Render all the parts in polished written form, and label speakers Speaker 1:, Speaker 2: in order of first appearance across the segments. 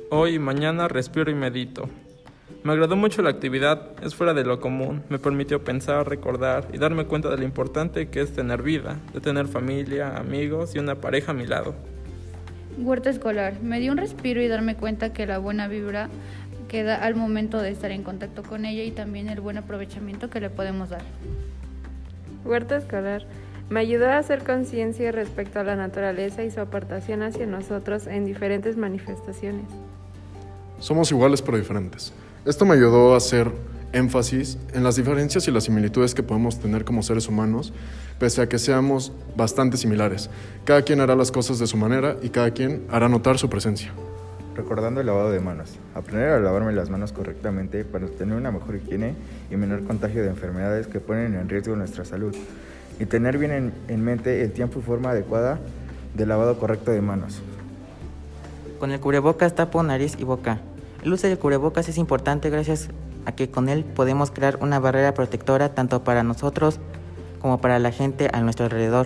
Speaker 1: Hoy y mañana respiro y medito. Me agradó mucho la actividad, es fuera de lo común, me permitió pensar, recordar y darme cuenta de lo importante que es tener vida, de tener familia, amigos y una pareja a mi lado.
Speaker 2: Huerta escolar, me dio un respiro y darme cuenta que la buena vibra queda al momento de estar en contacto con ella y también el buen aprovechamiento que le podemos dar.
Speaker 3: Huerta escolar, me ayudó a hacer conciencia respecto a la naturaleza y su aportación hacia nosotros en diferentes manifestaciones.
Speaker 4: Somos iguales pero diferentes. Esto me ayudó a hacer énfasis en las diferencias y las similitudes que podemos tener como seres humanos, pese a que seamos bastante similares. Cada quien hará las cosas de su manera y cada quien hará notar su presencia.
Speaker 5: Recordando el lavado de manos. Aprender a lavarme las manos correctamente para tener una mejor higiene y menor contagio de enfermedades que ponen en riesgo nuestra salud. Y tener bien en mente el tiempo y forma adecuada de lavado correcto de manos.
Speaker 6: Con el cubrebocas tapo nariz y boca. El uso del cubrebocas es importante gracias a que con él podemos crear una barrera protectora tanto para nosotros como para la gente a nuestro alrededor.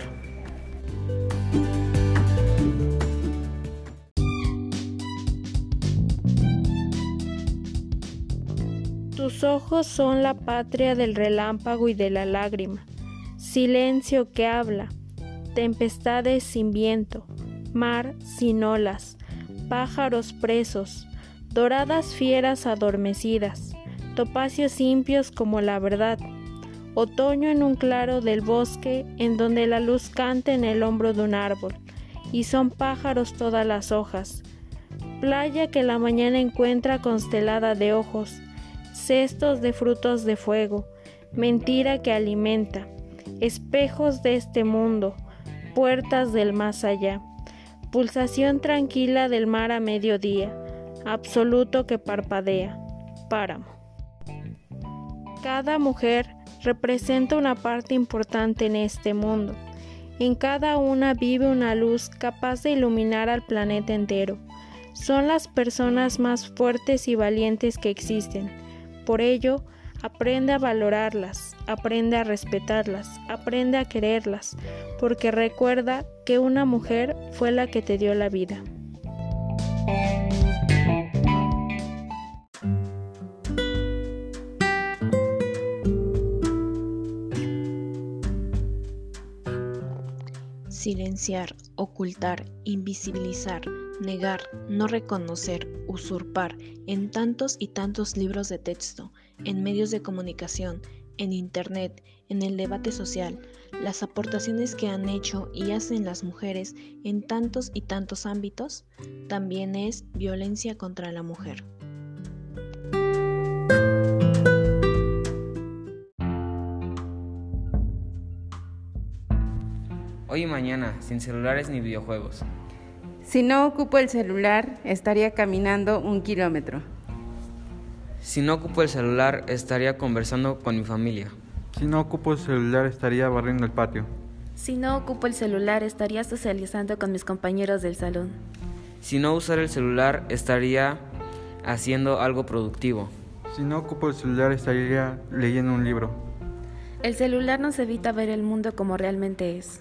Speaker 7: Tus ojos son la patria del relámpago y de la lágrima, silencio que habla, tempestades sin viento, mar sin olas, pájaros presos, doradas fieras adormecidas, topacios impios como la verdad, otoño en un claro del bosque en donde la luz canta en el hombro de un árbol, y son pájaros todas las hojas, playa que la mañana encuentra constelada de ojos, cestos de frutos de fuego, mentira que alimenta, espejos de este mundo, puertas del más allá, pulsación tranquila del mar a mediodía, absoluto que parpadea, páramo. Cada mujer representa una parte importante en este mundo. En cada una vive una luz capaz de iluminar al planeta entero. Son las personas más fuertes y valientes que existen. Por ello, aprende a valorarlas, aprende a respetarlas, aprende a quererlas, porque recuerda que una mujer fue la que te dio la vida.
Speaker 8: Silenciar, ocultar, invisibilizar, negar, no reconocer, usurpar, en tantos y tantos libros de texto, en medios de comunicación, en internet, en el debate social, las aportaciones que han hecho y hacen las mujeres en tantos y tantos ámbitos, también es violencia contra la mujer.
Speaker 9: Hoy y mañana, sin celulares ni videojuegos.
Speaker 10: Si no ocupo el celular, estaría caminando 1 kilómetro.
Speaker 9: Si no ocupo el celular, estaría conversando con mi familia.
Speaker 11: Si no ocupo el celular, estaría barriendo el patio.
Speaker 12: Si no ocupo el celular, estaría socializando con mis compañeros del salón.
Speaker 9: Si no usara el celular, estaría haciendo algo productivo.
Speaker 11: Si no ocupo el celular, estaría leyendo un libro.
Speaker 12: El celular nos evita ver el mundo como realmente es.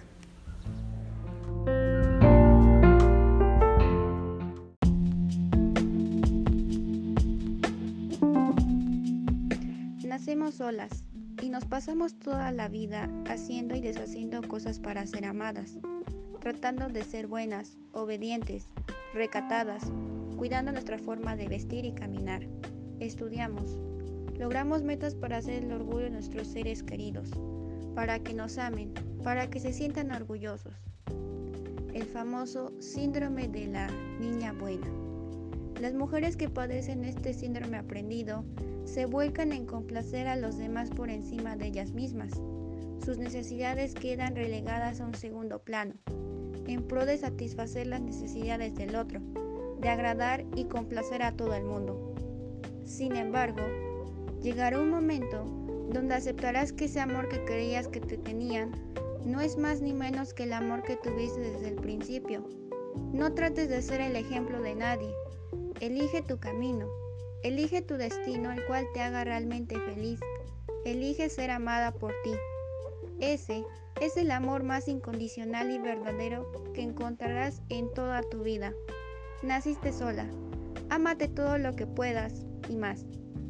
Speaker 13: Nacemos solas y nos pasamos toda la vida haciendo y deshaciendo cosas para ser amadas, tratando de ser buenas, obedientes, recatadas, cuidando nuestra forma de vestir y caminar. Estudiamos, logramos metas para ser el orgullo de nuestros seres queridos, para que nos amen, para que se sientan orgullosos. El famoso síndrome de la niña buena. Las mujeres que padecen este síndrome aprendido se vuelcan en complacer a los demás por encima de ellas mismas. Sus necesidades quedan relegadas a un segundo plano, en pro de satisfacer las necesidades del otro, de agradar y complacer a todo el mundo. Sin embargo, llegará un momento donde aceptarás que ese amor que creías que te tenían no es más ni menos que el amor que tuviste desde el principio. No trates de ser el ejemplo de nadie. Elige tu camino. Elige tu destino, el cual te haga realmente feliz. Elige ser amada por ti. Ese es el amor más incondicional y verdadero que encontrarás en toda tu vida. Naciste sola, Ámate todo lo que puedas y más.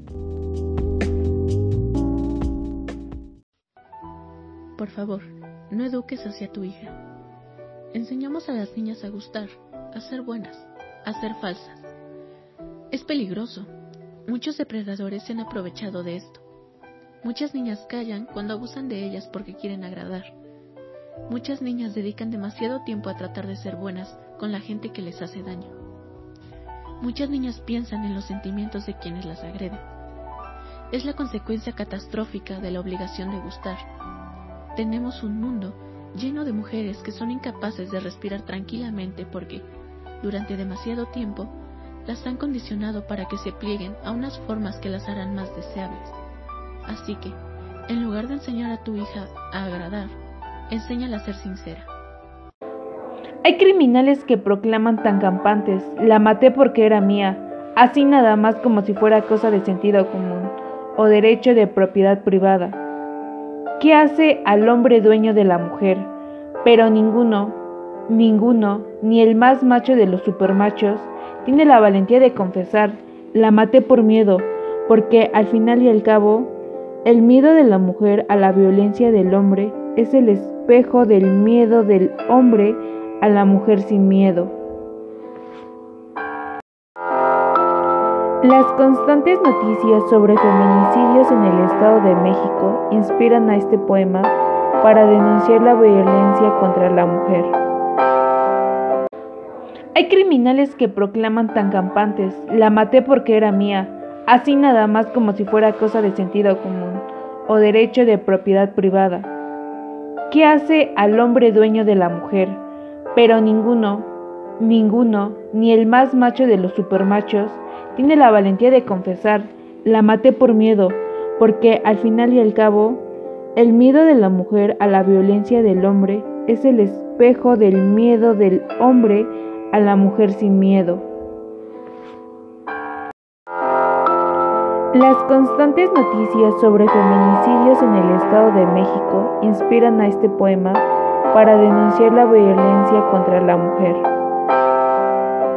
Speaker 14: Por favor, no eduques hacia tu hija. Enseñamos a las niñas a gustar, a ser buenas, a ser falsas. Es peligroso. Muchos depredadores se han aprovechado de esto. Muchas niñas callan cuando abusan de ellas porque quieren agradar. Muchas niñas dedican demasiado tiempo a tratar de ser buenas con la gente que les hace daño. Muchas niñas piensan en los sentimientos de quienes las agreden. Es la consecuencia catastrófica de la obligación de gustar. Tenemos un mundo lleno de mujeres que son incapaces de respirar tranquilamente porque, durante demasiado tiempo, las han condicionado para que se plieguen a unas formas que las harán más deseables. Así que, en lugar de enseñar a tu hija a agradar, enséñala a ser sincera.
Speaker 15: Hay criminales que proclaman tan campantes: la maté porque era mía, así nada más como si fuera cosa de sentido común o derecho de propiedad privada. ¿Qué hace al hombre dueño de la mujer? Pero ninguno, ni el más macho de los supermachos, tiene la valentía de confesar: la maté por miedo, porque al final y al cabo, el miedo de la mujer a la violencia del hombre es el espejo del miedo del hombre a la mujer sin miedo. Las constantes noticias sobre feminicidios en el Estado de México inspiran a este poema para denunciar la violencia contra la mujer. Hay criminales que proclaman tan campantes: la maté porque era mía, así nada más como si fuera cosa de sentido común o derecho de propiedad privada. ¿Qué hace al hombre dueño de la mujer? Pero ninguno, ni el más macho de los supermachos, tiene la valentía de confesar: la maté por miedo, porque al final y al cabo, el miedo de la mujer a la violencia del hombre es el espejo del miedo del hombre a la mujer sin miedo. Las constantes noticias sobre feminicidios en el Estado de México inspiran a este poema para denunciar la violencia contra la mujer.